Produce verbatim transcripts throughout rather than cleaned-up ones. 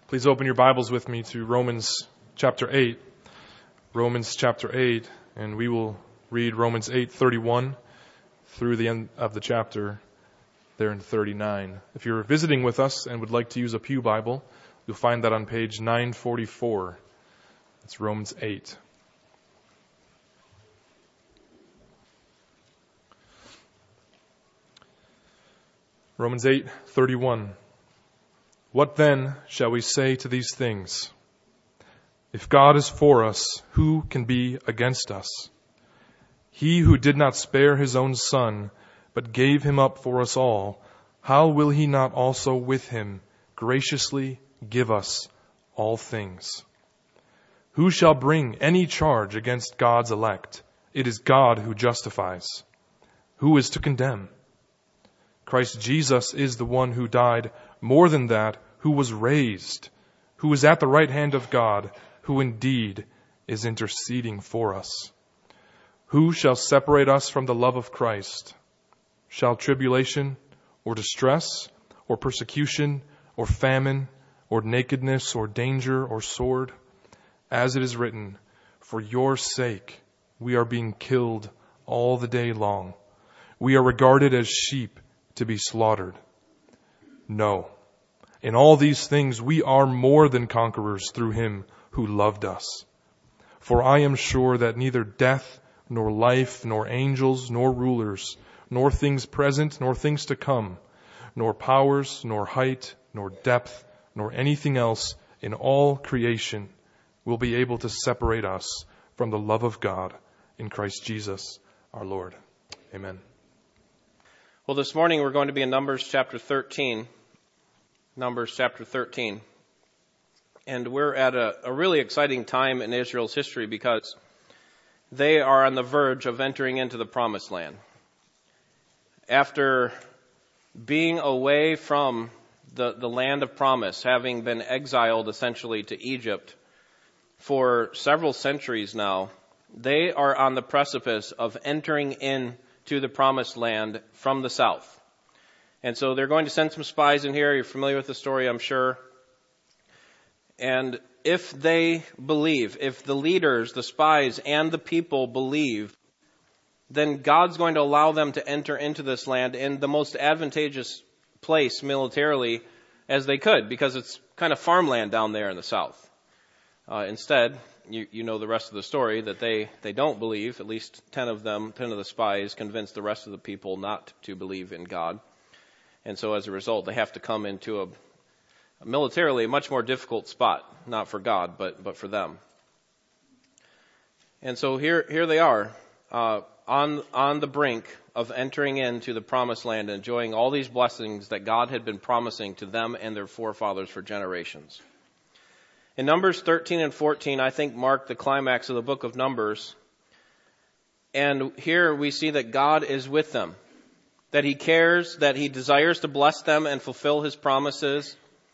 Please open your Bibles with me to Romans chapter eight. Romans chapter eight, and we will read Romans eight thirty-one through the end of the chapter there in thirty-nine. If you're visiting with us and would like to use a pew Bible, you'll find that on page nine forty-four. It's Romans eight. Romans eight thirty-one. What then shall we say to these things? If God is for us, who can be against us? He who did not spare his own son, but gave him up for us all, how will he not also with him graciously give us all things? Who shall bring any charge against God's elect? It is God who justifies. Who is to condemn? Christ Jesus is the one who died, more than that, who was raised, who is at the right hand of God, who indeed is interceding for us. Who shall separate us from the love of Christ? Shall tribulation, or distress, or persecution, or famine, or nakedness, or danger, or sword? As it is written, for your sake we are being killed all the day long. We are regarded as sheep to be slaughtered. No. In all these things we are more than conquerors through him who loved us. For I am sure that neither death, nor life, nor angels, nor rulers, nor things present, nor things to come, nor powers, nor height, nor depth, nor anything else in all creation will be able to separate us from the love of God in Christ Jesus our Lord. Amen. Well, this morning we're going to be in Numbers chapter thirteen. Numbers chapter thirteen. And we're at a, a really exciting time in Israel's history because they are on the verge of entering into the promised land. After being away from the, the land of promise, having been exiled essentially to Egypt for several centuries now, they are on the precipice of entering into the promised land from the south. And so they're going to send some spies in here. You're familiar with the story, I'm sure. And if they believe, if the leaders, the spies, and the people believe, then God's going to allow them to enter into this land in the most advantageous place militarily as they could, because it's kind of farmland down there in the south. Uh, instead, you, you know the rest of the story, that they, they don't believe. At least ten of them, ten of the spies convinced the rest of the people not to believe in God. And so as a result, they have to come into a, a militarily a much more difficult spot, not for God, but, but for them. And so here, here they are, uh, on, on the brink of entering into the promised land and enjoying all these blessings that God had been promising to them and their forefathers for generations. In Numbers thirteen and fourteen, I think mark the climax of the book of Numbers. And here we see that God is with them, that he cares, that he desires to bless them and fulfill his promises.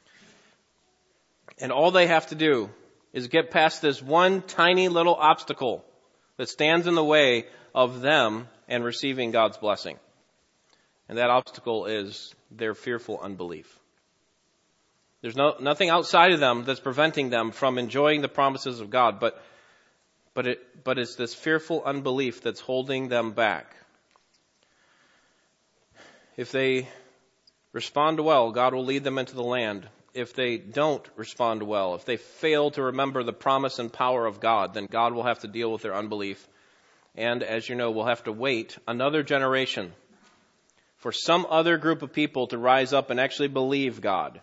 And all they have to do is get past this one tiny little obstacle that stands in the way of them and receiving God's blessing. And that obstacle is their fearful unbelief. There's no, nothing outside of them that's preventing them from enjoying the promises of God, but, but, it, but it's this fearful unbelief that's holding them back. If they respond well, God will lead them into the land. If they don't respond well, if they fail to remember the promise and power of God, then God will have to deal with their unbelief. And as you know, we'll have to wait another generation for some other group of people to rise up and actually believe God.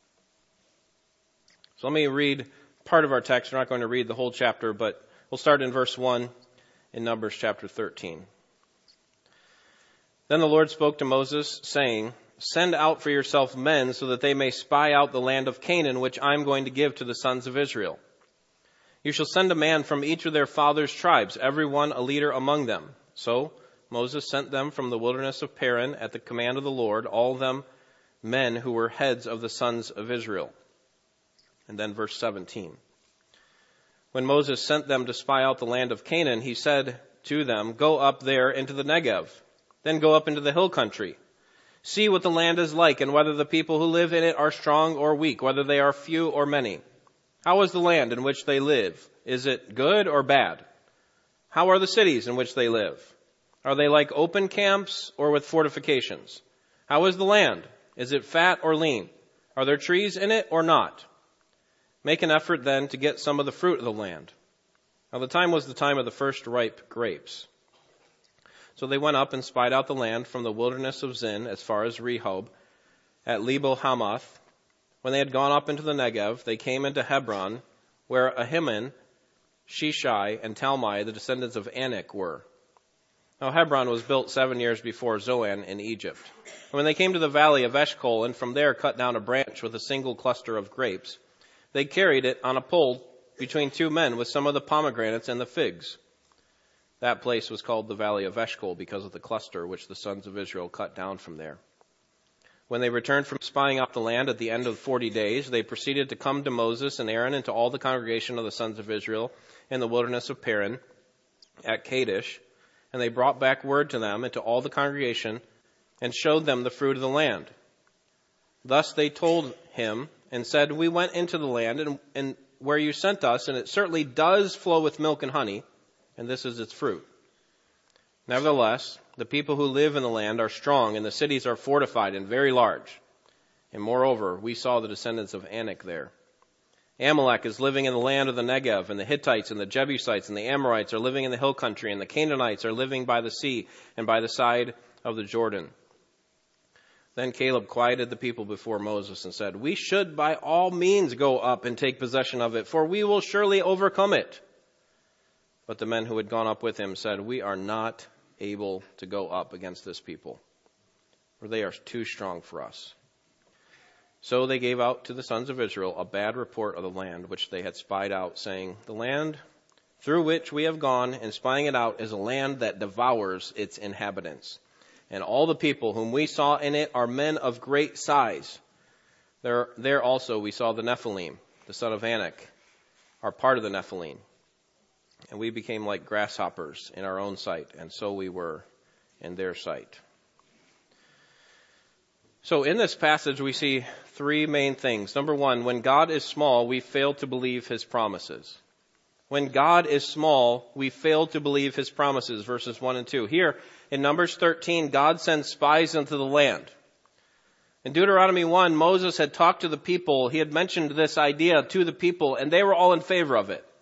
So let me read part of our text. We're not going to read the whole chapter, but we'll start in verse one in Numbers chapter thirteen. Then the Lord spoke to Moses, saying, send out for yourself men so that they may spy out the land of Canaan, which I'm going to give to the sons of Israel. You shall send a man from each of their fathers' tribes, every one a leader among them. So Moses sent them from the wilderness of Paran at the command of the Lord, all of them men who were heads of the sons of Israel. And then verse seventeen. When Moses sent them to spy out the land of Canaan, he said to them, go up there into the Negev. Then go up into the hill country See what the land is like, and whether the people who live in it are strong or weak, whether they are few or many. How is the land in which they live? Is it good or bad? How are the cities in which they live? Are they like open camps or with fortifications? How is the land? Is it fat or lean? Are there trees in it or not? Make an effort then to get some of the fruit of the land. Now the time was the time of the first ripe grapes. So they went up and spied out the land from the wilderness of Zin as far as Rehob at Lebo Hamath. When they had gone up into the Negev, they came into Hebron, where Ahiman, Sheshai, and Talmai, the descendants of Anak, were. Now Hebron was built seven years before Zoan in Egypt. And when they came to the valley of Eshcol, and from there cut down a branch with a single cluster of grapes, they carried it on a pole between two men with some of the pomegranates and the figs. That place was called the Valley of Eshcol because of the cluster which the sons of Israel cut down from there. When they returned from spying out the land at the end of forty days, they proceeded to come to Moses and Aaron and to all the congregation of the sons of Israel in the wilderness of Paran at Kadesh, and they brought back word to them and to all the congregation and showed them the fruit of the land. Thus they told him and said, we went into the land and, and where you sent us, and it certainly does flow with milk and honey, and this is its fruit. Nevertheless, the people who live in the land are strong, and the cities are fortified and very large. And moreover, we saw the descendants of Anak there. Amalek is living in the land of the Negev, and the Hittites and the Jebusites and the Amorites are living in the hill country, and the Canaanites are living by the sea and by the side of the Jordan. Then Caleb quieted the people before Moses and said, we should by all means go up and take possession of it, for we will surely overcome it. But the men who had gone up with him said, we are not able to go up against this people, for they are too strong for us. So they gave out to the sons of Israel a bad report of the land which they had spied out, saying, the land through which we have gone in spying it out is a land that devours its inhabitants. And all the people whom we saw in it are men of great size. There, there also we saw the Nephilim, the son of Anak, are part of the Nephilim. And we became like grasshoppers in our own sight, and so we were in their sight. So in this passage, we see three main things. Number one, when God is small, we fail to believe his promises. When God is small, we fail to believe his promises, verses one and two. Here in Numbers thirteen, God sends spies into the land. In Deuteronomy one, Moses had talked to the people. He had mentioned this idea to the people, and they were all in favor of it.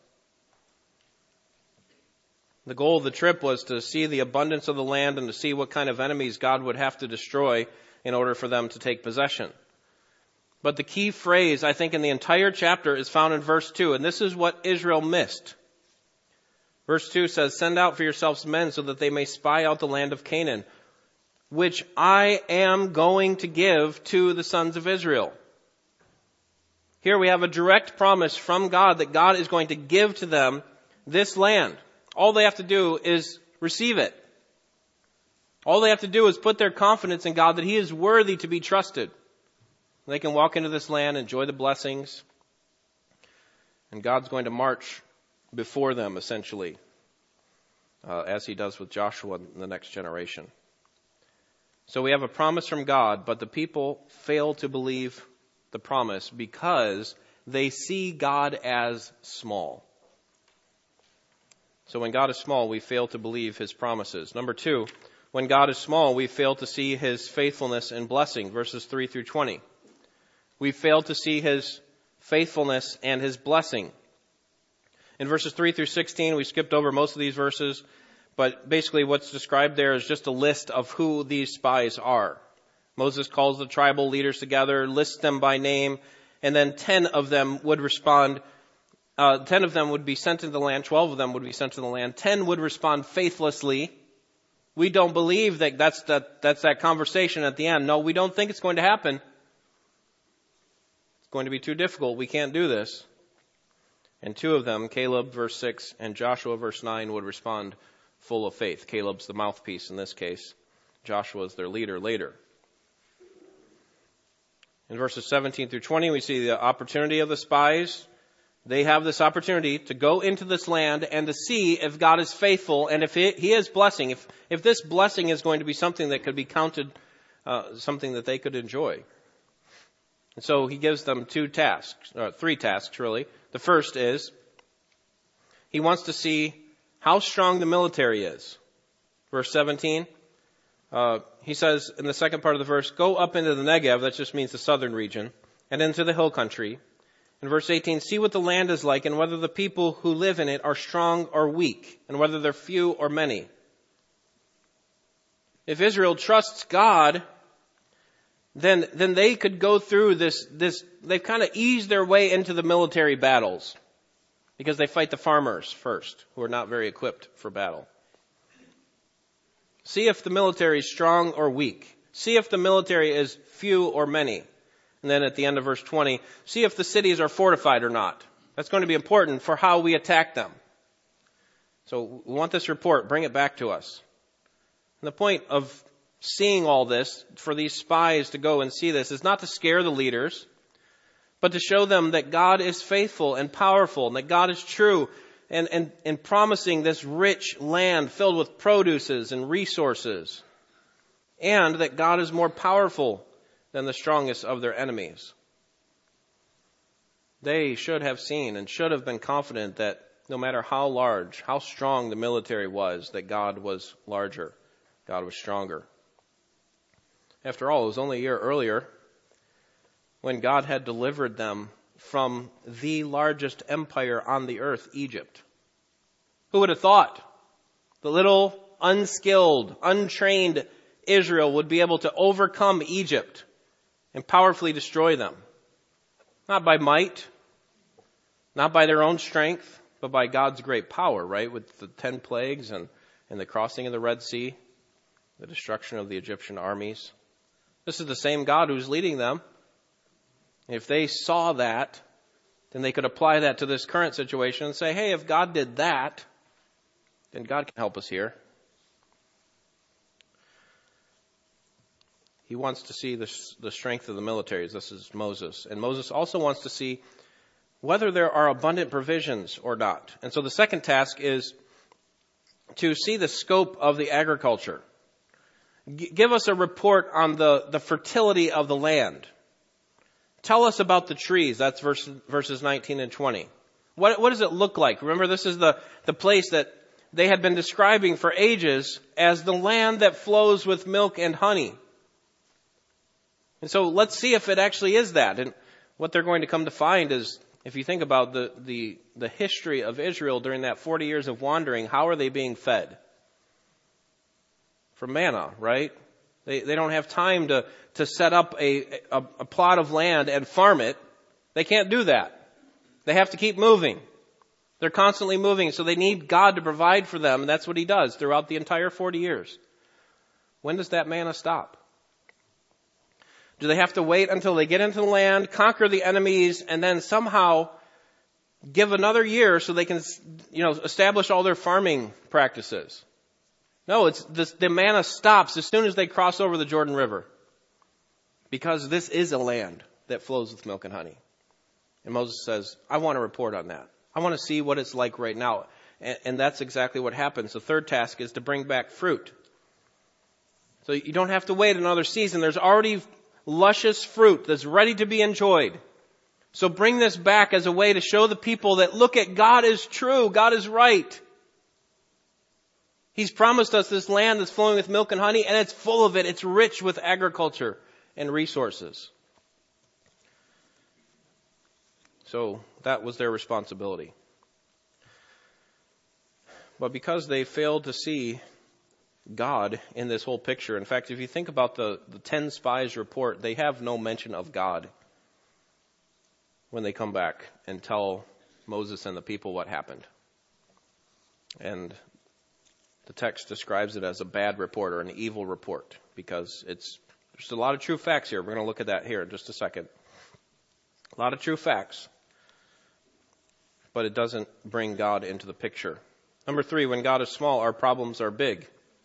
The goal of the trip was to see the abundance of the land and to see what kind of enemies God would have to destroy in order for them to take possession. But the key phrase, I think, in the entire chapter is found in verse two, and this is what Israel missed. Verse two says, send out for yourselves men so that they may spy out the land of Canaan, which I am going to give to the sons of Israel. Here we have a direct promise from God that God is going to give to them this land. All they have to do is receive it. All they have to do is put their confidence in God that he is worthy to be trusted. They can walk into this land, enjoy the blessings, and God's going to march before them, essentially, uh, as he does with Joshua in the next generation. So we have a promise from God, but the people fail to believe the promise because they see God as small. So when God is small, we fail to believe his promises. Number two, when God is small, we fail to see his faithfulness and blessing, verses three through twenty. We fail to see his faithfulness and his blessing. In verses three through sixteen, we skipped over most of these verses, but basically what's described there is just a list of who these spies are. Moses calls the tribal leaders together, lists them by name, and then ten of them would respond. Uh, ten of them would be sent into the land. Twelve of them would be sent to the land. Ten would respond faithlessly. We don't believe that that's that, that's that conversation at the end. No, we don't think it's going to happen. It's going to be too difficult. We can't do this. And two of them, Caleb, verse six, and Joshua, verse nine, would respond full of faith. Caleb's the mouthpiece in this case. Joshua's their leader later. In verses seventeen through twenty, we see the opportunity of the spies. They have this opportunity to go into this land and to see if God is faithful and if he is blessing, if, if this blessing is going to be something that could be counted uh, something that they could enjoy. And so he gives them two tasks, or three tasks really. The first is he wants to see how strong the military is. Verse seventeen, uh, he says in the second part of the verse, go up into the Negev, that just means the southern region, and into the hill country. In verse eighteen, see what the land is like and whether the people who live in it are strong or weak, and whether they're few or many. If Israel trusts God, then, then they could go through this, this, they've kind of eased their way into the military battles because they fight the farmers first, who are not very equipped for battle. See if the military is strong or weak. See if the military is few or many. And then at the end of verse twenty, see if the cities are fortified or not. That's going to be important for how we attack them. So we want this report. Bring it back to us. And the point of seeing all this, for these spies to go and see this, is not to scare the leaders, but to show them that God is faithful and powerful, and that God is true, and, and, and promising this rich land filled with produces and resources, and that God is more powerful than the strongest of their enemies. They should have seen and should have been confident that no matter how large, how strong the military was, that God was larger, God was stronger. After all, it was only a year earlier when God had delivered them from the largest empire on the earth, Egypt. Who would have thought the little, unskilled, untrained Israel would be able to overcome Egypt and powerfully destroy them? Not by might, not by their own strength, but by God's great power, right? With the ten plagues and, and the crossing of the Red Sea, the destruction of the Egyptian armies. This is the same God who's leading them. If they saw that, then they could apply that to this current situation and say, hey, if God did that, then God can help us here. He wants to see the, the strength of the militaries. This is Moses. And Moses also wants to see whether there are abundant provisions or not. And so the second task is to see the scope of the agriculture. G- give us a report on the, the fertility of the land. Tell us about the trees. That's verse, verses nineteen and twenty. What, what does it look like? Remember, this is the, the place that they had been describing for ages as the land that flows with milk and honey. And so let's see if it actually is that. And what they're going to come to find is, if you think about the, the, the history of Israel during that forty years of wandering, how are they being fed? From manna, right? They, they don't have time to, to set up a, a, a plot of land and farm it. They can't do that. They have to keep moving. They're constantly moving, so they need God to provide for them, and that's what He does throughout the entire forty years. When does that manna stop? Do they have to wait until they get into the land, conquer the enemies, and then somehow give another year so they can, you know, establish all their farming practices? No, it's this, the manna stops as soon as they cross over the Jordan River, because this is a land that flows with milk and honey. And Moses says, I want to report on that. I want to see what it's like right now. And, and that's exactly what happens. The third task is to bring back fruit. So you don't have to wait another season. There's already luscious fruit that's ready to be enjoyed. So bring this back as a way to show the people that, look at, God is true. God is right. He's promised us this land that's flowing with milk and honey, and it's full of it. It's rich with agriculture and resources. So that was their responsibility. But because they failed to see God in this whole picture, in fact, if you think about the, the ten spies report, they have no mention of God when they come back and tell Moses and the people what happened. And the text describes it as a bad report or an evil report, because it's there's a lot of true facts here. We're going to look at that here in just a second. A lot of true facts. But it doesn't bring God into the picture. Number three, when God is small, our problems are big.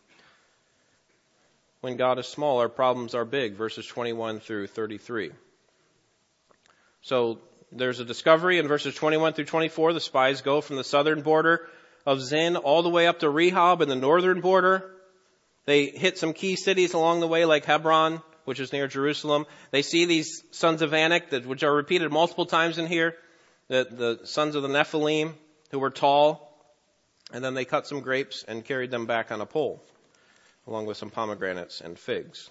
When God is small, our problems are big, verses twenty-one through thirty-three. So there's a discovery in verses twenty-one through twenty-four. The spies go from the southern border of Zin all the way up to Rehob in the northern border. They hit some key cities along the way like Hebron, which is near Jerusalem. They see these sons of Anak, that, which are repeated multiple times in here, the, the sons of the Nephilim, who were tall. And then they cut some grapes and carried them back on a pole, along with some pomegranates and figs.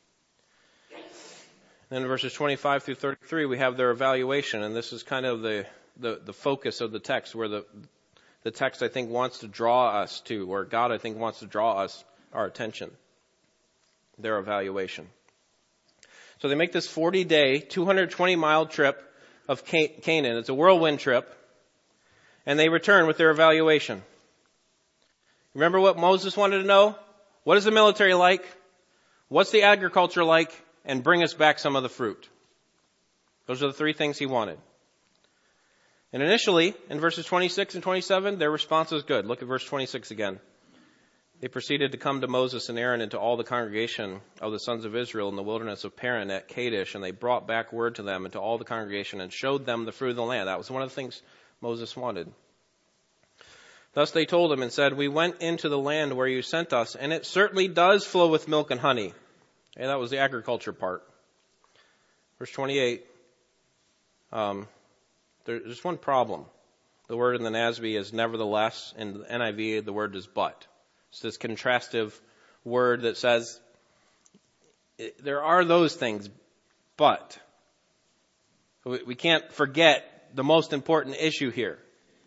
Then in verses twenty-five through thirty-three, we have their evaluation, and this is kind of the, the, the focus of the text, where the, the text, I think, wants to draw us to, or God, I think, wants to draw us, our attention, their evaluation. So they make this forty-day, two hundred twenty mile trip of Canaan. It's a whirlwind trip, and they return with their evaluation. Remember what Moses wanted to know? What is the military like? What's the agriculture like? And bring us back some of the fruit. Those are the three things he wanted. And initially, in verses twenty-six and twenty-seven, their response was good. Look at verse twenty-six again. They proceeded to come to Moses and Aaron and to all the congregation of the sons of Israel in the wilderness of Paran at Kadesh, and they brought back word to them and to all the congregation and showed them the fruit of the land. That was one of the things Moses wanted. Thus they told him and said, we went into the land where you sent us, and it certainly does flow with milk and honey. And that was the agriculture part. Verse twenty-eight, um, there's one problem. The word in the N A S B is nevertheless. In the N I V, the word is but. It's this contrastive word that says, there are those things, but. We can't forget the most important issue here.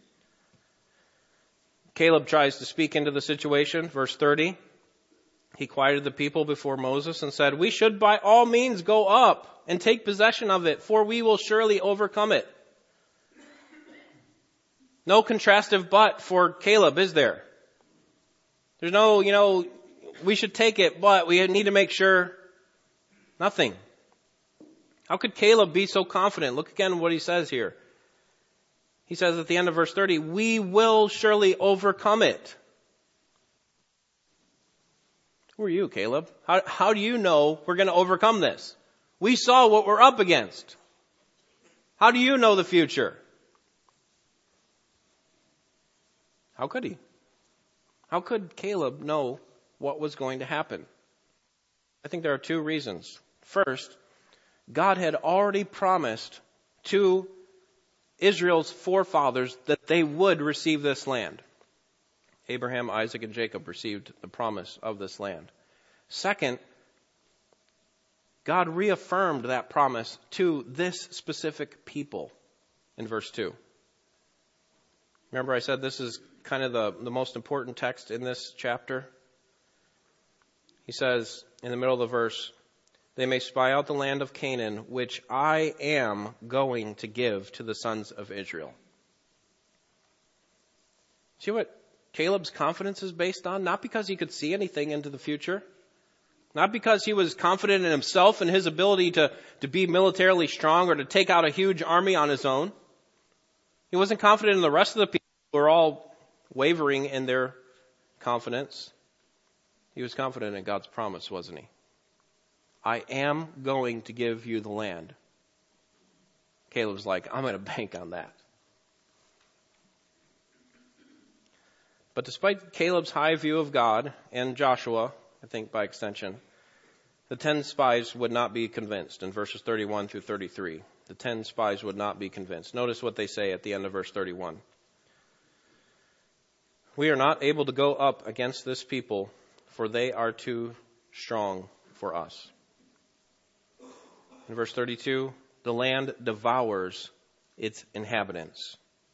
Caleb tries to speak into the situation. Verse thirty. He quieted the people before Moses and said, we should by all means go up and take possession of it, for we will surely overcome it. No contrastive but for Caleb, is there? There's no, you know, we should take it, but we need to make sure. Nothing. How could Caleb be so confident? Look again what he says here. He says at the end of verse thirty, we will surely overcome it. Who are you, Caleb? How, how do you know we're going to overcome this? We saw what we're up against. How do you know the future? How could he? How could Caleb know what was going to happen? I think there are two reasons. First, God had already promised to Israel's forefathers that they would receive this land. Abraham, Isaac, and Jacob received the promise of this land. Second, God reaffirmed that promise to this specific people in verse two. Remember I said this is kind of the, the most important text in this chapter? He says in the middle of the verse, they may spy out the land of Canaan, which I am going to give to the sons of Israel. See what Caleb's confidence is based on? Not because he could see anything into the future. Not because he was confident in himself and his ability to, to be militarily strong or to take out a huge army on his own. He wasn't confident in the rest of the people who were all wavering in their confidence. He was confident in God's promise, wasn't he? I am going to give you the land. Caleb's like, I'm going to bank on that. But despite Caleb's high view of God, and Joshua, I think by extension, the ten spies would not be convinced in verses thirty-one through thirty-three. The ten spies would not be convinced. Notice what they say at the end of verse thirty-one. We are not able to go up against this people, for they are too strong for us. In verse thirty-two, the land devours its inhabitants.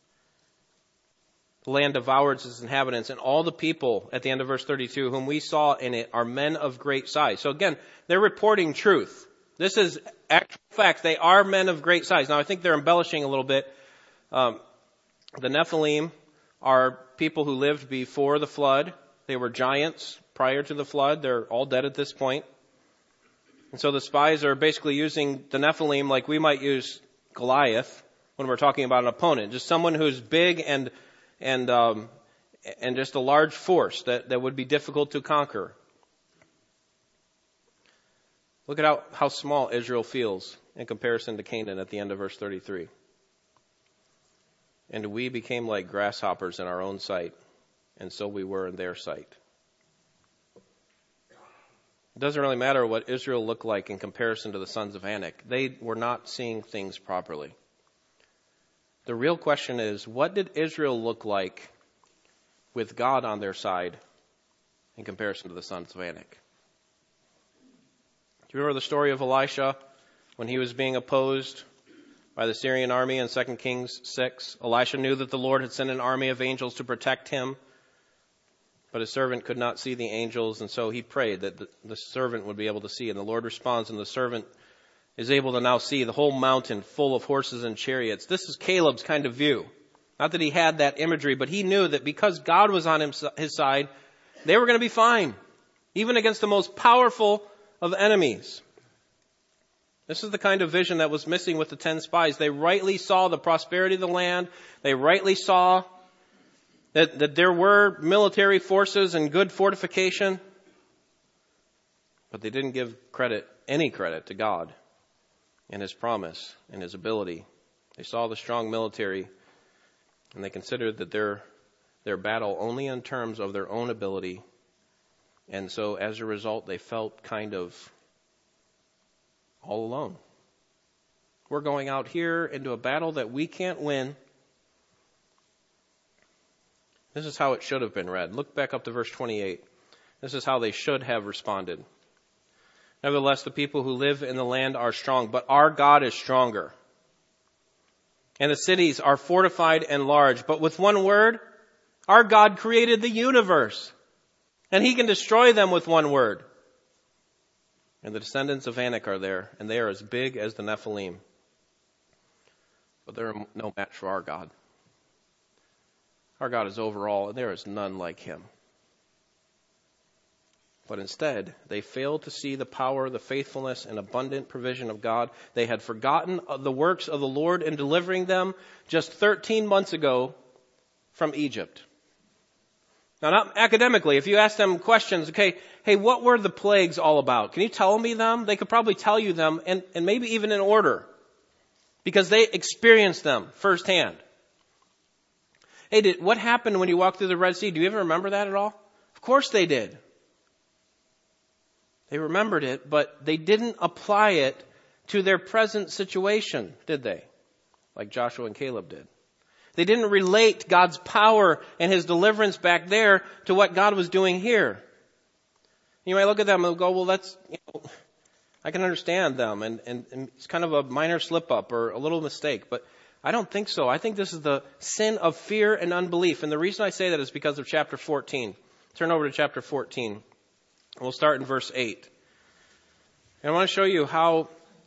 The land devours its inhabitants, and all the people, at the end of verse thirty-two, whom we saw in it are men of great size. So again, they're reporting truth. This is actual fact. They are men of great size. Now, I think they're embellishing a little bit. Um, the Nephilim are people who lived before the flood. They were giants prior to the flood. They're all dead at this point. And so the spies are basically using the Nephilim like we might use Goliath when we're talking about an opponent. Just someone who's big and and um, and just a large force that, that would be difficult to conquer. Look at how, how small Israel feels in comparison to Canaan at the end of verse thirty-three. And we became like grasshoppers in our own sight, and so we were in their sight. It doesn't really matter what Israel looked like in comparison to the sons of Anak. They were not seeing things properly. The real question is, what did Israel look like with God on their side in comparison to the sons of Anak? Do you remember the story of Elisha when he was being opposed by the Syrian army in Second Kings six? Elisha knew that the Lord had sent an army of angels to protect him, but his servant could not see the angels, and so he prayed that the, the servant would be able to see. And the Lord responds, and the servant is able to now see the whole mountain full of horses and chariots. This is Caleb's kind of view. Not that he had that imagery, but he knew that because God was on him, his side, they were going to be fine, even against the most powerful of enemies. This is the kind of vision that was missing with the ten spies. They rightly saw the prosperity of the land. They rightly saw that, that there were military forces and good fortification. But they didn't give credit, any credit to God and His promise and His ability. They saw the strong military and they considered that their, their battle only in terms of their own ability. And so as a result, they felt kind of all alone. We're going out here into a battle that we can't win. This is how it should have been read. Look back up to verse twenty-eight. This is how they should have responded. Nevertheless, the people who live in the land are strong, but our God is stronger. And the cities are fortified and large. But with one word, our God created the universe. And He can destroy them with one word. And the descendants of Anak are there, and they are as big as the Nephilim. But they're no match for our God. Our God is over all, and there is none like Him. But instead, they failed to see the power, the faithfulness, and abundant provision of God. They had forgotten the works of the Lord in delivering them just thirteen months ago from Egypt. Now, not academically, if you ask them questions, okay, hey, what were the plagues all about? Can you tell me them? They could probably tell you them, and, and maybe even in order, because they experienced them firsthand. Hey, did, what happened when you walked through the Red Sea? Do you ever remember that at all? Of course they did. They remembered it, but they didn't apply it to their present situation, did they? Like Joshua and Caleb did. They didn't relate God's power and His deliverance back there to what God was doing here. You might look at them and go, well, that's, you know, I can understand them, and, and, and it's kind of a minor slip-up or a little mistake, but I don't think so. I think this is the sin of fear and unbelief. And the reason I say that is because of chapter fourteen. Turn over to chapter fourteen. We'll start in verse eight. And I want to show you how,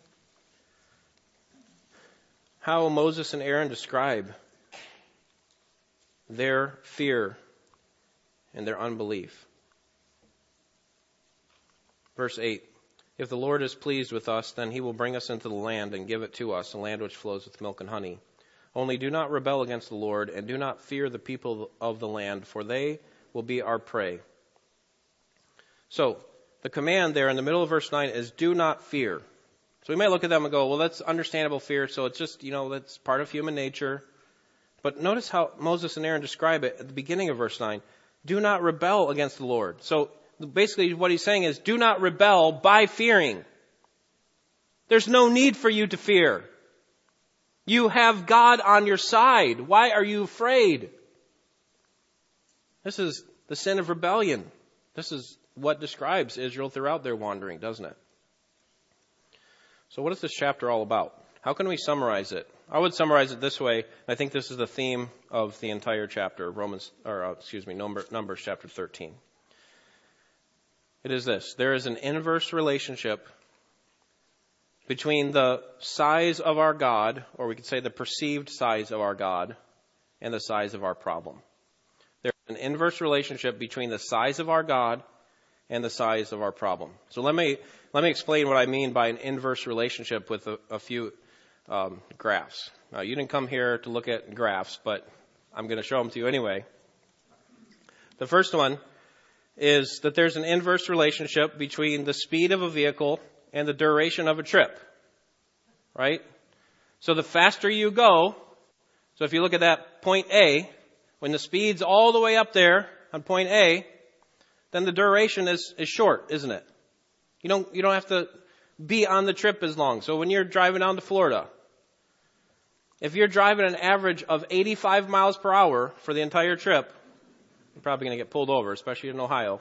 how Moses and Aaron describe their fear and their unbelief. Verse eight. If the Lord is pleased with us, then He will bring us into the land and give it to us, a land which flows with milk and honey. Only do not rebel against the Lord, and do not fear the people of the land, for they will be our prey. So, the command there in the middle of verse nine is do not fear. So we might look at them and go, well, that's understandable fear, so it's just, you know, that's part of human nature. But notice how Moses and Aaron describe it at the beginning of verse nine. Do not rebel against the Lord. So basically what he's saying is do not rebel by fearing. There's no need for you to fear. You have God on your side. Why are you afraid? This is the sin of rebellion. This is what describes Israel throughout their wandering, doesn't it? So what is this chapter all about? How can we summarize it? I would summarize it this way. I think this is the theme of the entire chapter, Romans, or uh, excuse me, Numbers, Numbers chapter thirteen. It is this. There is an inverse relationship between the size of our God, or we could say the perceived size of our God, and the size of our problem. There's an inverse relationship between the size of our God and the size of our problem. So let me let me explain what I mean by an inverse relationship with a, a few um, graphs. Now, you didn't come here to look at graphs, but I'm going to show them to you anyway. The first one is that there's an inverse relationship between the speed of a vehicle and the duration of a trip, right? So the faster you go, so if you look at that point A, when the speed's all the way up there on point A, then the duration is, is short, isn't it? You don't, you don't have to be on the trip as long. So when you're driving down to Florida, if you're driving an average of eighty-five miles per hour for the entire trip, you're probably going to get pulled over, especially in Ohio.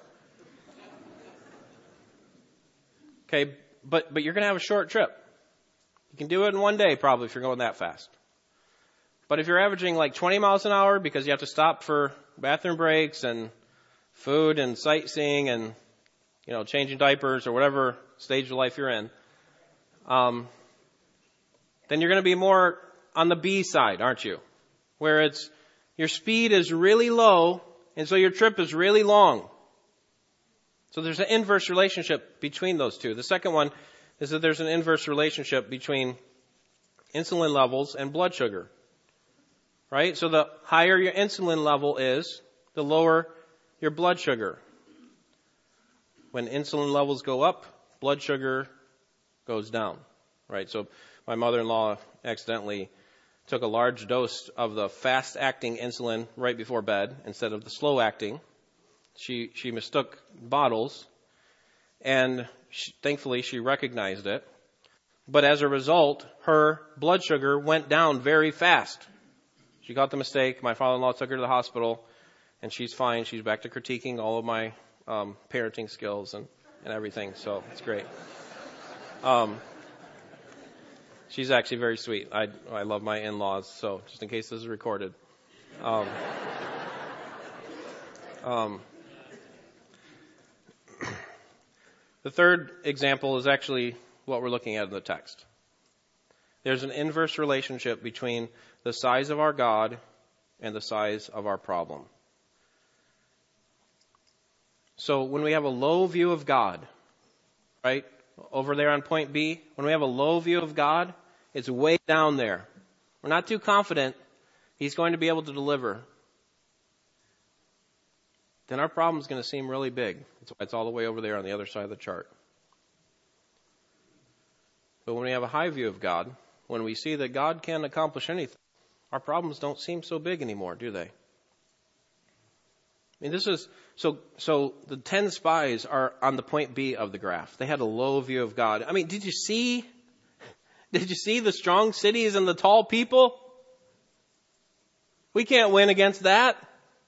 Okay, but, but you're going to have a short trip. You can do it in one day probably if you're going that fast. But if you're averaging like twenty miles an hour because you have to stop for bathroom breaks and food and sightseeing and, you know, changing diapers or whatever stage of life you're in, um, then you're going to be more on the B side, aren't you? Where it's, your speed is really low and so your trip is really long. So there's an inverse relationship between those two. The second one is that there's an inverse relationship between insulin levels and blood sugar. Right? So the higher your insulin level is, the lower your blood sugar. When insulin levels go up, blood sugar goes down. Right? So my mother-in-law accidentally took a large dose of the fast-acting insulin right before bed instead of the slow-acting. She she mistook bottles, and she, thankfully she recognized it. But as a result, her blood sugar went down very fast. She got the mistake. My father-in-law took her to the hospital, and she's fine. She's back to critiquing all of my um, parenting skills and, and everything, so it's great. Um, she's actually very sweet. I, I love my in-laws, so just in case this is recorded. Um, um, the third example is actually what we're looking at in the text. There's an inverse relationship between the size of our God and the size of our problem. So when we have a low view of God, right, over there on point B, when we have a low view of God, it's way down there. We're not too confident He's going to be able to deliver. Then our problem is going to seem really big. That's why it's all the way over there on the other side of the chart. But when we have a high view of God, when we see that God can accomplish anything, our problems don't seem so big anymore, do they? I mean, this is, so, so the ten spies are on the point B of the graph. They had a low view of God. I mean, did you see, did you see the strong cities and the tall people? We can't win against that.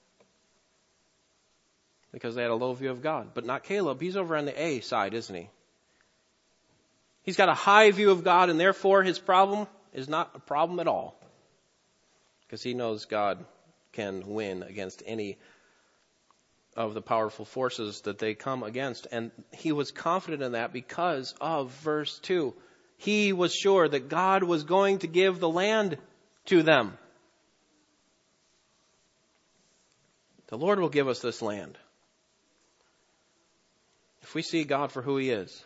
Because they had a low view of God. But not Caleb. He's over on the A side, isn't he? He's got a high view of God, and therefore his problem is not a problem at all. Because he knows God can win against any of the powerful forces that they come against. And he was confident in that because of verse two. He was sure that God was going to give the land to them. The Lord will give us this land. If we see God for who He is.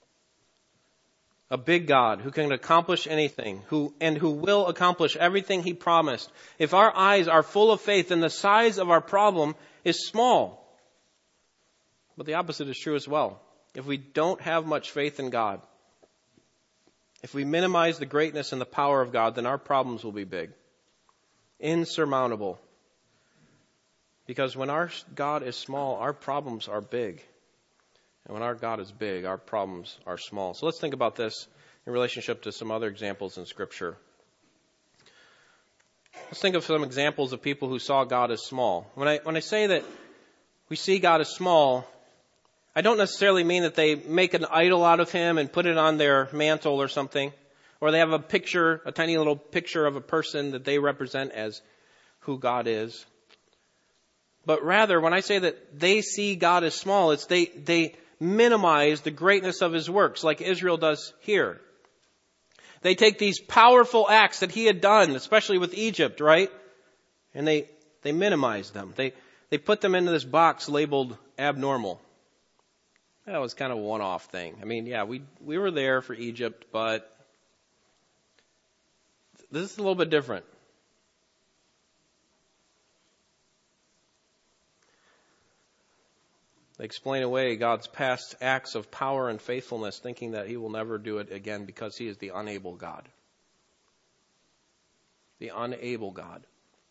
A big God who can accomplish anything, who and who will accomplish everything He promised. If our eyes are full of faith, then the size of our problem is small. But the opposite is true as well. If we don't have much faith in God, if we minimize the greatness and the power of God, then our problems will be big. Insurmountable. Because when our God is small, our problems are big. And when our God is big, our problems are small. So let's think about this in relationship to some other examples in Scripture. Let's think of some examples of people who saw God as small. When I when I say that we see God as small, I don't necessarily mean that they make an idol out of Him and put it on their mantle or something. Or they have a picture, a tiny little picture of a person that they represent as who God is. But rather, when I say that they see God as small, it's they they minimize the greatness of His works, like Israel does here. They take these powerful acts that He had done, especially with Egypt, right? And they they minimize them. They they put them into this box labeled abnormal. That was kind of a one-off thing. I mean, yeah, we we were there for Egypt, but this is a little bit different. They explain away God's past acts of power and faithfulness, thinking that He will never do it again because He is the unable God. The unable God.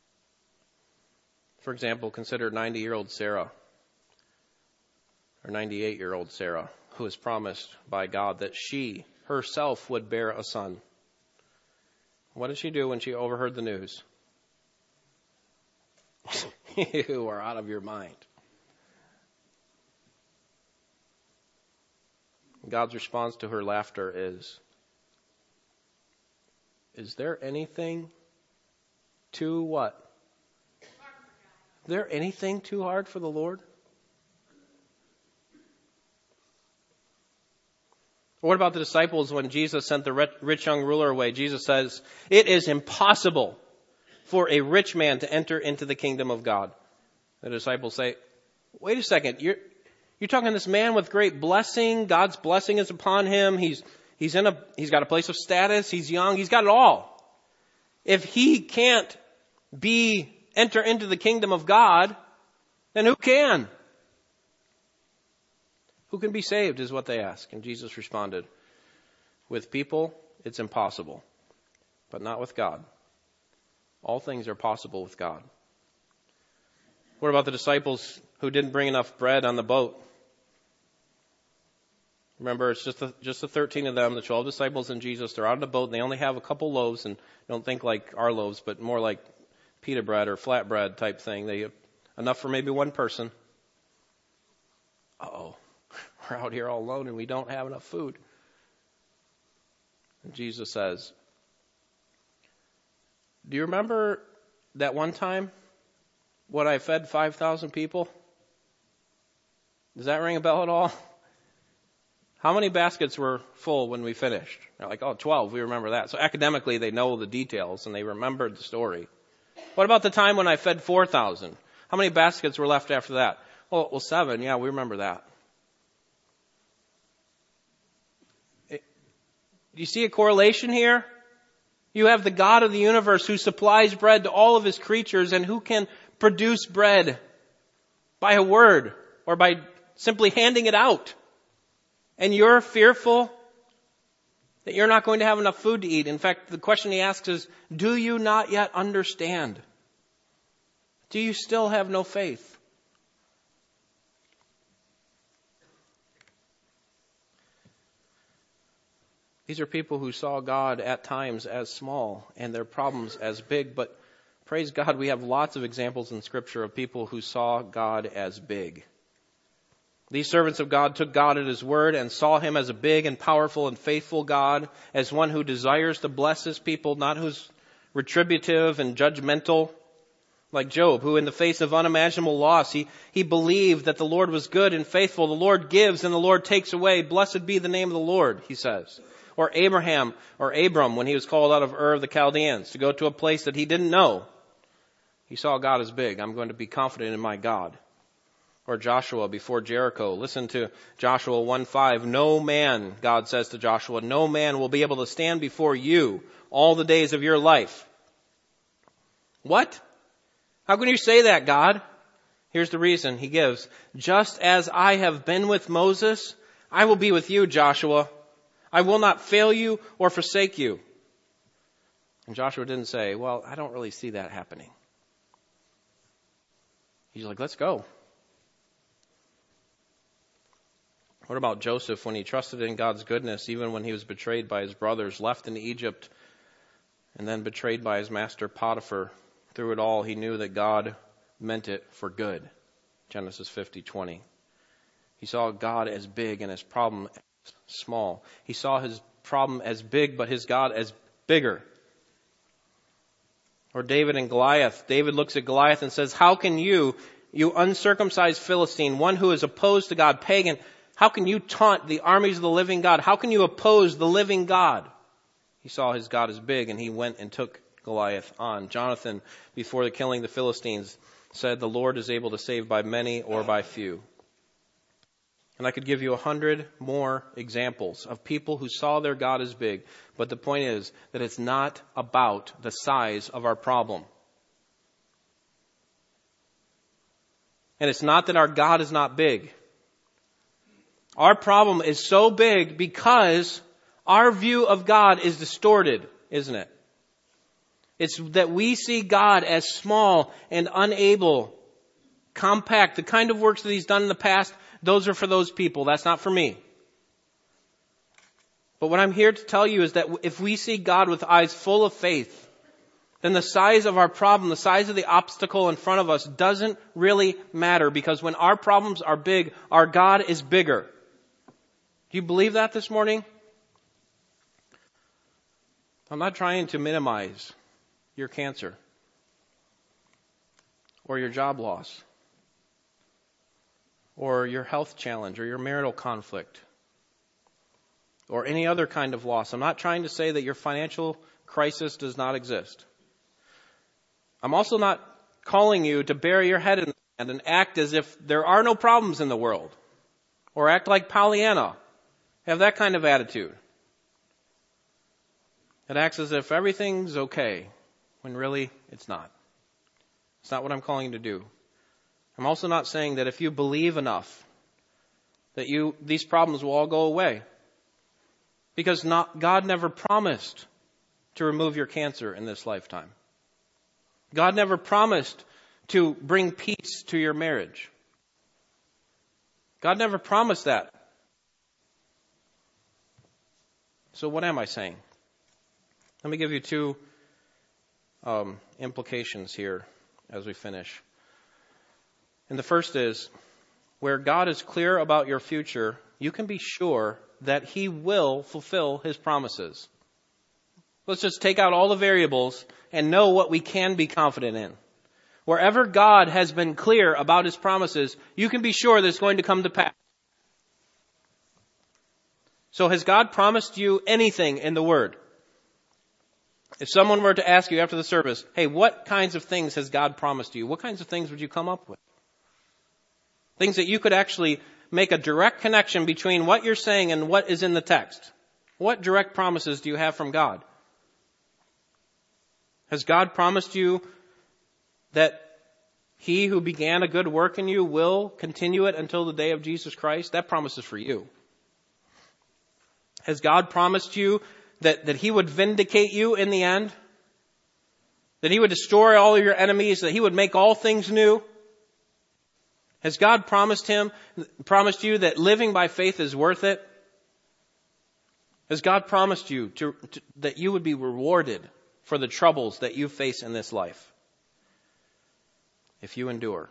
For example, consider ninety-year-old Sarah, or ninety-eight-year-old Sarah, who was promised by God that she herself would bear a son. What did she do when she overheard the news? You are out of your mind. God's response to her laughter is, is there anything too what? Is there anything too hard for the Lord? What about the disciples when Jesus sent the rich young ruler away? Jesus says, it is impossible for a rich man to enter into the kingdom of God. The disciples say, wait a second, you're, you're talking this man with great blessing. God's blessing is upon him. He's, he's in a, he's got a place of status. He's young. He's got it all. If he can't be, enter into the kingdom of God, then who can? Who can be saved is what they ask. And Jesus responded, with people, it's impossible, but not with God. All things are possible with God. What about the disciples who didn't bring enough bread on the boat? Remember, it's just the, just the thirteen of them, the twelve disciples and Jesus. They're out on the boat and they only have a couple loaves, and don't think like our loaves, but more like pita bread or flat bread type thing. They enough for maybe one person. Uh-oh. We're out here all alone and we don't have enough food. And Jesus says, do you remember that one time when I fed five thousand people? Does that ring a bell at all? How many baskets were full when we finished? They're like, oh, twelve, we remember that. So academically, they know the details and they remembered the story. What about the time when I fed four thousand? How many baskets were left after that? Oh, well, seven. Yeah, we remember that. Do you see a correlation here? You have the God of the universe who supplies bread to all of his creatures and who can produce bread by a word or by simply handing it out. And you're fearful that you're not going to have enough food to eat. In fact, the question he asks is, do you not yet understand? Do you still have no faith? These are people who saw God at times as small and their problems as big, but praise God, we have lots of examples in Scripture of people who saw God as big. These servants of God took God at his word and saw him as a big and powerful and faithful God, as one who desires to bless his people, not who's retributive and judgmental, like Job, who in the face of unimaginable loss, he, he believed that the Lord was good and faithful. The Lord gives and the Lord takes away. Blessed be the name of the Lord, he says. Or Abraham, or Abram, when he was called out of Ur of the Chaldeans to go to a place that he didn't know. He saw God as big. I'm going to be confident in my God. Or Joshua before Jericho. Listen to Joshua one five. No man, God says to Joshua, no man will be able to stand before you all the days of your life. What? How can you say that, God? Here's the reason he gives. Just as I have been with Moses, I will be with you, Joshua. I will not fail you or forsake you. And Joshua didn't say, well, I don't really see that happening. He's like, let's go. What about Joseph when he trusted in God's goodness, even when he was betrayed by his brothers, left in Egypt, and then betrayed by his master Potiphar? Through it all, he knew that God meant it for good. Genesis fifty twenty. He saw God as big and his problem as small. He saw his problem as big, but his God as bigger. Or David and Goliath. David looks at Goliath and says, how can you, you uncircumcised Philistine, one who is opposed to God, pagan, how can you taunt the armies of the living God? How can you oppose the living God? He saw his God as big and he went and took Goliath on. Jonathan, before the killing the Philistines, said the Lord is able to save by many or by few. And I could give you a hundred more examples of people who saw their God as big. But the point is that it's not about the size of our problem. And it's not that our God is not big. Our problem is so big because our view of God is distorted, isn't it? It's that we see God as small and unable, compact. The kind of works that he's done in the past, those are for those people. That's not for me. But what I'm here to tell you is that if we see God with eyes full of faith, then the size of our problem, the size of the obstacle in front of us doesn't really matter, because when our problems are big, our God is bigger. Do you believe that this morning? I'm not trying to minimize your cancer or your job loss or your health challenge or your marital conflict or any other kind of loss. I'm not trying to say that your financial crisis does not exist. I'm also not calling you to bury your head in the sand and act as if there are no problems in the world, or act like Pollyanna. Have that kind of attitude. It acts as if everything's okay, when really it's not. It's not what I'm calling you to do. I'm also not saying that if you believe enough, that you these problems will all go away. Because not, God never promised to remove your cancer in this lifetime. God never promised to bring peace to your marriage. God never promised that. So what am I saying? Let me give you two um, implications here as we finish. And the first is, where God is clear about your future, you can be sure that He will fulfill His promises. Let's just take out all the variables and know what we can be confident in. Wherever God has been clear about His promises, you can be sure that it's going to come to pass. So has God promised you anything in the Word? If someone were to ask you after the service, hey, what kinds of things has God promised you? What kinds of things would you come up with? Things that you could actually make a direct connection between what you're saying and what is in the text. What direct promises do you have from God? Has God promised you that He who began a good work in you will continue it until the day of Jesus Christ? That promise is for you. Has God promised you that, that He would vindicate you in the end? That He would destroy all of your enemies? That He would make all things new? Has God promised him, promised you that living by faith is worth it? Has God promised you to, to, that you would be rewarded for the troubles that you face in this life if you endure?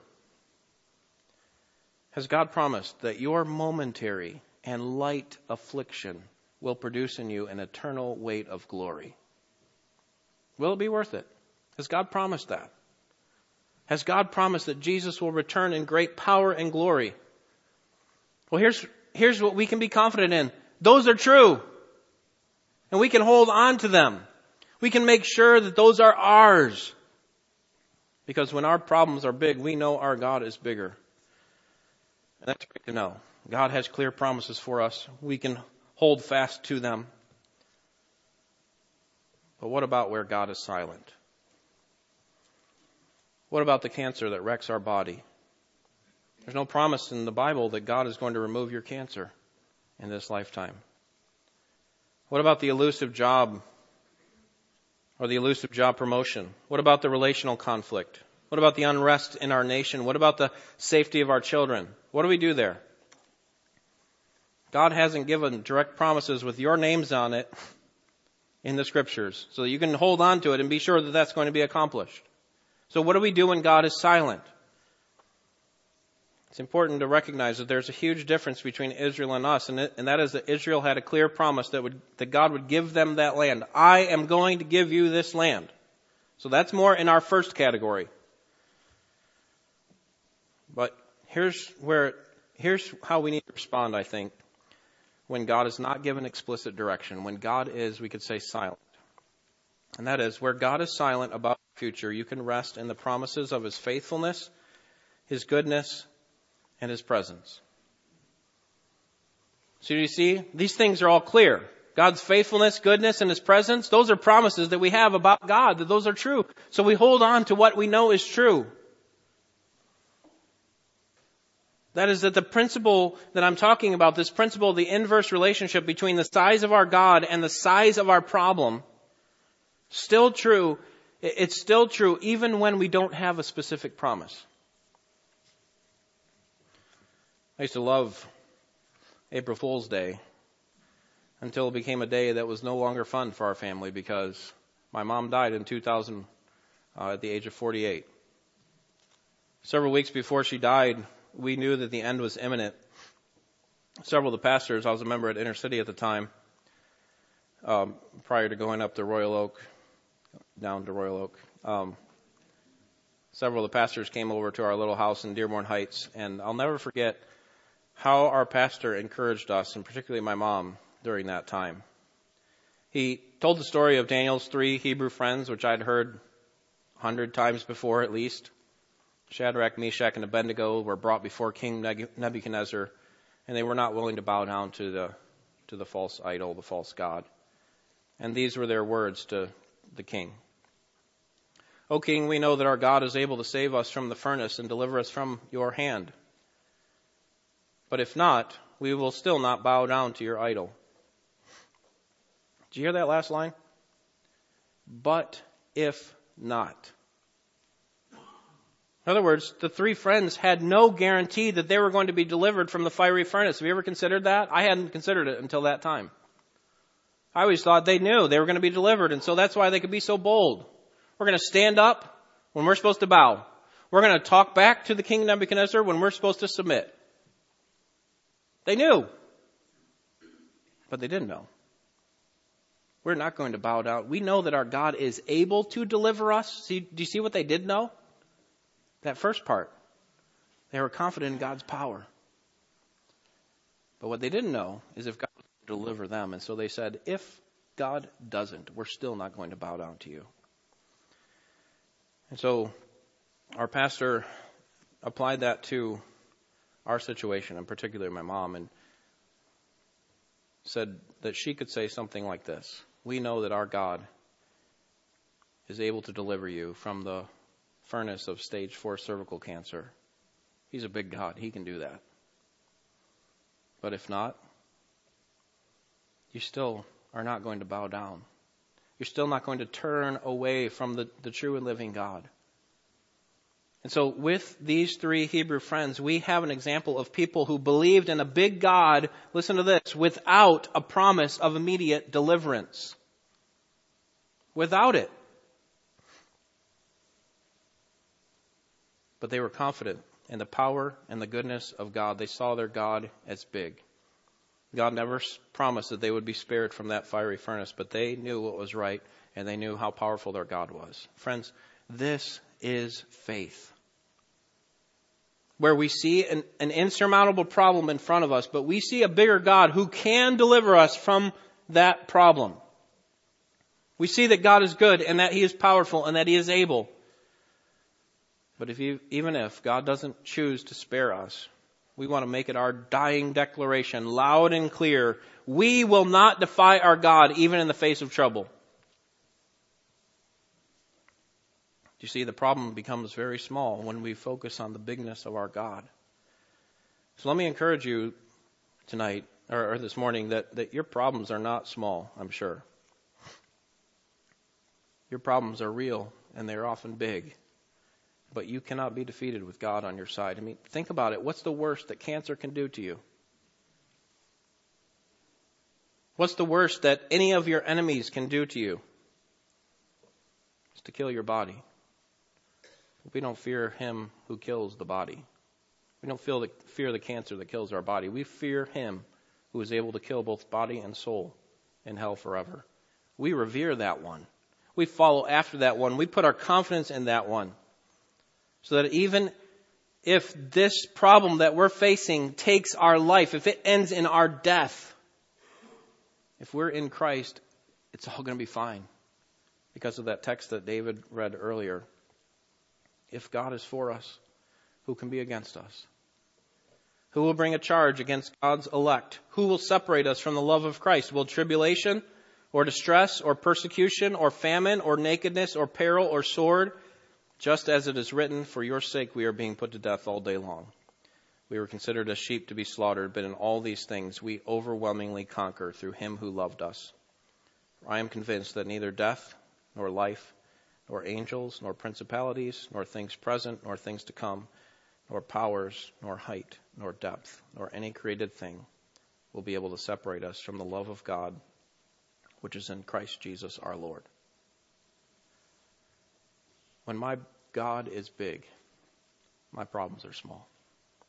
Has God promised that your momentary and light affliction will produce in you an eternal weight of glory? Will it be worth it? Has God promised that? Has God promised that Jesus will return in great power and glory? Well, here's, here's what we can be confident in. Those are true. And we can hold on to them. We can make sure that those are ours. Because when our problems are big, we know our God is bigger. And that's great to know. God has clear promises for us. We can hold fast to them. But what about where God is silent? What about the cancer that wrecks our body? There's no promise in the Bible that God is going to remove your cancer in this lifetime. What about the elusive job or the elusive job promotion? What about the relational conflict? What about the unrest in our nation? What about the safety of our children? What do we do there? God hasn't given direct promises with your names on it in the Scriptures, so that you can hold on to it and be sure that that's going to be accomplished. So what do we do when God is silent? It's important to recognize that there's a huge difference between Israel and us, and, it, and that is that Israel had a clear promise that would that God would give them that land. I am going to give you this land. So that's more in our first category. But here's where here's how we need to respond, I think, when God is not given explicit direction, when God is, we could say, silent. And that is, where God is silent about the future, you can rest in the promises of His faithfulness, His goodness, and His presence. So you see, these things are all clear. God's faithfulness, goodness, and His presence, those are promises that we have about God, that those are true. So we hold on to what we know is true. That is that the principle that I'm talking about, this principle of the inverse relationship between the size of our God and the size of our problem, still true. It's still true even when we don't have a specific promise. I used to love April Fool's Day. until it became a day that was no longer fun for our family because my mom died in two thousand uh, at the age of forty-eight. Several weeks before she died, we knew that the end was imminent. Several of the pastors, I was a member at Inner City at the time, um, prior to going up to Royal Oak, down to Royal Oak. Um, several of the pastors came over to our little house in Dearborn Heights, and I'll never forget how our pastor encouraged us, and particularly my mom, during that time. He told the story of Daniel's three Hebrew friends, which I'd heard a hundred times before at least. Shadrach, Meshach, and Abednego were brought before King Nebuchadnezzar, and they were not willing to bow down to the to the false idol, the false god. And these were their words to the king. O king, we know that our God is able to save us from the furnace and deliver us from your hand. But if not, we will still not bow down to your idol. Did you hear that last line? But if not. In other words, the three friends had no guarantee that they were going to be delivered from the fiery furnace. Have you ever considered that? I hadn't considered it until that time. I always thought they knew they were going to be delivered, and so that's why they could be so bold. We're going to stand up when we're supposed to bow. We're going to talk back to the king Nebuchadnezzar when we're supposed to submit. They knew, but they didn't know. We're not going to bow down. We know that our God is able to deliver us. See, do you see what they did know? That first part. They were confident in God's power. But what they didn't know is if God would deliver them. And so they said, if God doesn't, we're still not going to bow down to you. And so our pastor applied that to our situation, and particularly my mom, and said that she could say something like this. We know that our God is able to deliver you from the furnace of stage four cervical cancer. He's a big God. He can do that. But if not, you still are not going to bow down. You're still not going to turn away from the, the true and living God. And so with these three Hebrew friends, we have an example of people who believed in a big God, listen to this, without a promise of immediate deliverance. Without it. But they were confident in the power and the goodness of God. They saw their God as big. God never promised that they would be spared from that fiery furnace, but they knew what was right, and they knew how powerful their God was. Friends, this is faith. Where we see an, an insurmountable problem in front of us, but we see a bigger God who can deliver us from that problem. We see that God is good and that He is powerful and that He is able. But if you, even if God doesn't choose to spare us, we want to make it our dying declaration, loud and clear. We will not defy our God even in the face of trouble. You see, the problem becomes very small when we focus on the bigness of our God. So let me encourage you tonight, or, or this morning, that, that your problems are not small, I'm sure. Your problems are real, and they're often big. But you cannot be defeated with God on your side. I mean, think about it. What's the worst that cancer can do to you? What's the worst that any of your enemies can do to you? It's to kill your body. We don't fear him who kills the body. We don't feel the, fear the cancer that kills our body. We fear him who is able to kill both body and soul in hell forever. We revere that one. We follow after that one. We put our confidence in that one. So that even if this problem that we're facing takes our life, if it ends in our death, if we're in Christ, it's all going to be fine. Because of that text that David read earlier. If God is for us, who can be against us? Who will bring a charge against God's elect? Who will separate us from the love of Christ? Will tribulation or distress or persecution or famine or nakedness or peril or sword? Just as it is written, for your sake we are being put to death all day long. We were considered as sheep to be slaughtered, but in all these things we overwhelmingly conquer through him who loved us. For I am convinced that neither death nor life, nor angels, nor principalities, nor things present, nor things to come, nor powers, nor height, nor depth, nor any created thing will be able to separate us from the love of God, which is in Christ Jesus our Lord. When my God is big, my problems are small.